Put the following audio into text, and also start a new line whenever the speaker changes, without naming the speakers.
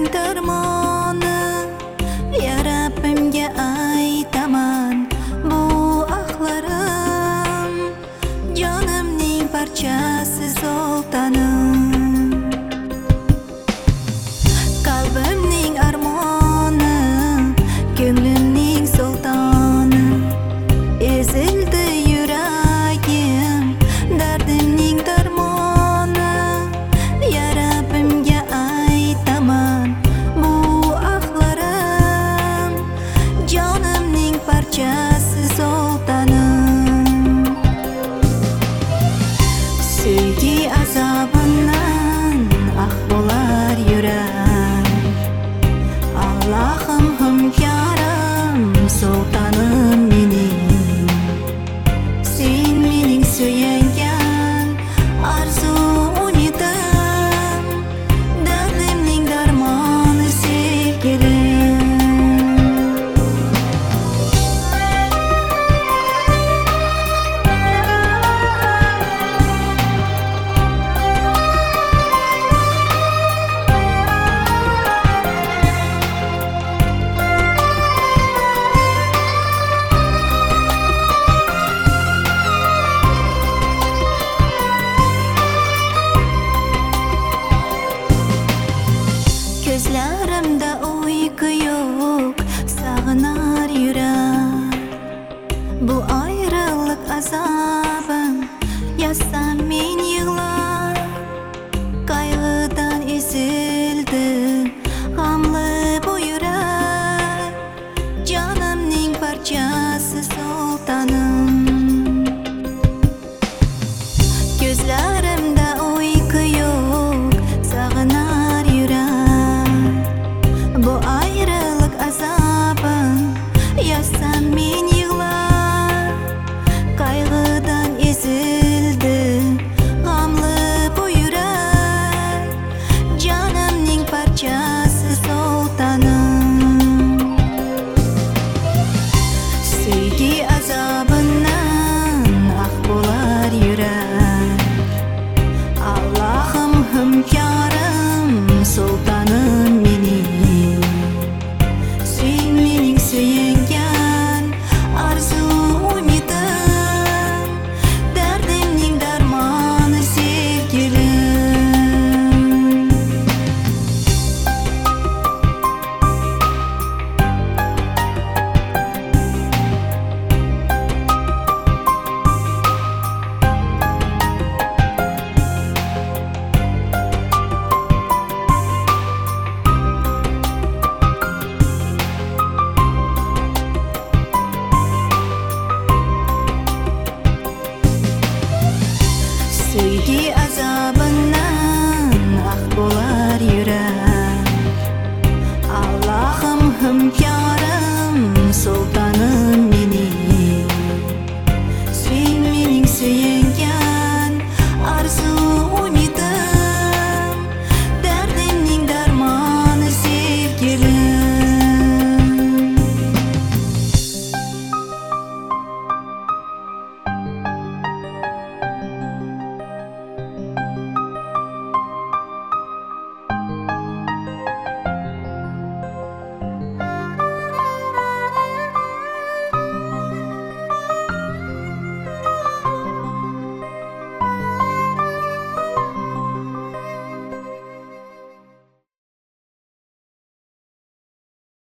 derdimning darmoni, ya Rabbimga aytaman bu axlarim, jonimning parchasi sultonim, qalbimning armoni, ko'nglimning sultoni, ezildi yuragim, dardimning darmoni, ya Rabbimga aytaman bu axlarim, jonimning parchasi sultonim. Sevgi azobidan bo'lar yurak, Allohim hukmkorim, sultonim mening. Sen mening suyangan arzu umidim, dardimning darmoni sevgilim. Gözlerimde uyku yok, sağınar yürek. Bu ayrılık azabım, ya sen beni